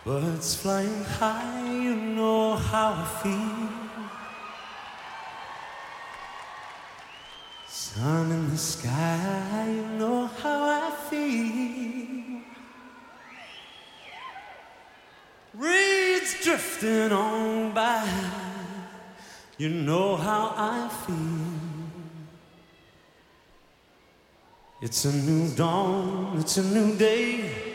Birds flying high, you know how I feel. Sun in the sky, you know how I feel. Reeds drifting on by, you know how I feel. It's a new dawn, it's a new day.